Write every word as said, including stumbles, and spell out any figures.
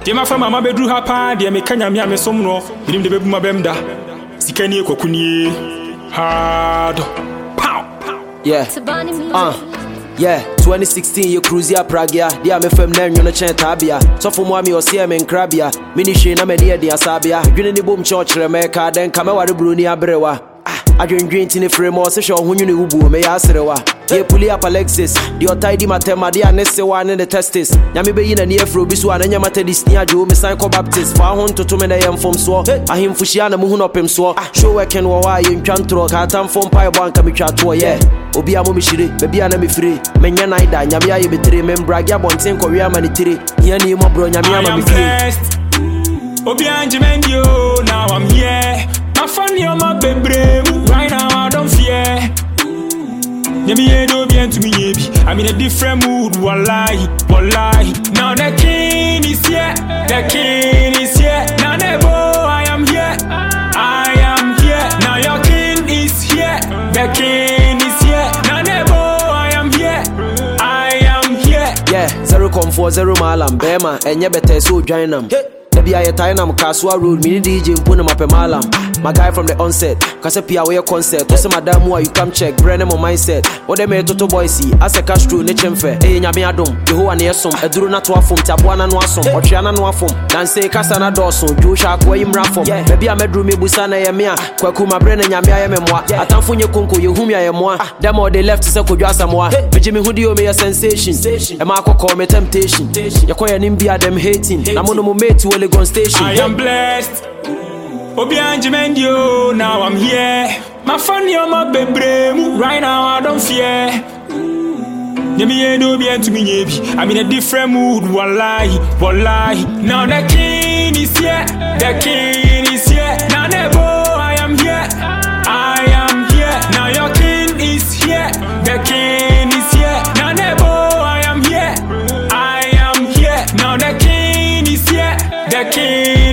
Dear my mama bedru hapa, dear me kanya me ame somno, bidim de bebu mabemda. Sikani e kokuni hard. Pow. Yeah. Uh. Yeah, twenty sixteen you cruise ya Pragia. Dia me fem na nwono chen tabia. So for mo ami ose me nkrabia. Mini hwe na me de de asabia. Dwene ni bom church remeka den kama ware bruni abrewa. Adwendwen tini frame o se hwe ohunyu ne wubu me ya asrewa. Ye puli up Alexis. The otaidi matema dia nese one in the testis. Nyame be yina ni afro bi so ananya mata disni ajo me san ko baptist. Fa ho ntoto me na yem fom so. Ahimfu hia na mu hu no pem so. Show working wo wa ye ntwantro ka tam fom pai banka me twa to yeah. Obi amu mi shire, baby ana mi free. Menya naida, nyame aye me tire, membrag ya bonten ko wi ama ni tire. Hia ni mo bro nyame ama mi free. Obi anje mendio, now I'm here. My funny on my bebre, right now I don't fear. Nyame ye do bien to me yebi. I'm in a different mood, wallahi, wallahi. Now the king is here, the king is here. Now nebo, I am here, I am here. Now your king is here, the king is here. Now nebo, I am here, I am here. Yeah, zero comfort, zero malam, bema, enye bete so join them. Debi aye tainam Kaswa Road, mini D J mpuna mape malam. My guy from the onset, kase pia we concert. Ose madam wa you come check, brand mo mindset. Ode me toto boy see, ase Castro ne chemfe. Eh nyame adom, Yehowa ne yesom. Eduru na to afom, taboana no asom, otwea na no afom. Dan say kasa na doso, Joshua kwa yimra fom. Baby amedru me busa na ye me a, kwaku ma brand nyame aye me moa. Atamfo nye konko yehum ya ye moa. Dem all they left se kodwa asamoa. Beji me hudi o me a sensation. E ma akoko me temptation. Yakoya nimbia them hating. Na mo no mo mate to Legon station. I am blessed. Obi anje mendio, now I'm here. My funny on my bebre, right now I don't fear. Nyame ye do bien to me yebi. I'm in a different mood, wallahi, wallahi. Now the king is here, the king is here. Now nebo, I am here, I am here. Now your king is here, the king is here. Now nebo, I am here, I am here. Now the king is here, the king.